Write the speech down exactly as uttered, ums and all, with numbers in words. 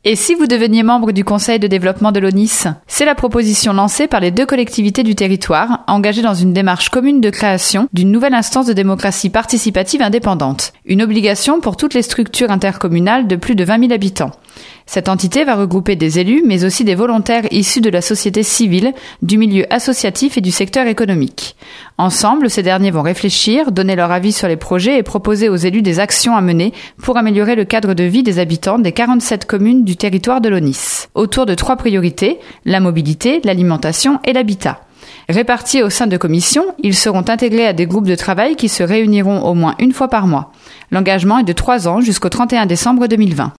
Et si vous deveniez membre du Conseil de développement de l'O N I S ? C'est la proposition lancée par les deux collectivités du territoire, engagées dans une démarche commune de création d'une nouvelle instance de démocratie participative indépendante. Une obligation pour toutes les structures intercommunales de plus de vingt mille habitants. Cette entité va regrouper des élus, mais aussi des volontaires issus de la société civile, du milieu associatif et du secteur économique. Ensemble, ces derniers vont réfléchir, donner leur avis sur les projets et proposer aux élus des actions à mener pour améliorer le cadre de vie des habitants des quarante-sept communes du territoire de l'O N I S, autour de trois priorités, la mobilité, l'alimentation et l'habitat. Répartis au sein de commissions, ils seront intégrés à des groupes de travail qui se réuniront au moins une fois par mois. L'engagement est de trois ans jusqu'au trente et un décembre deux mille vingt.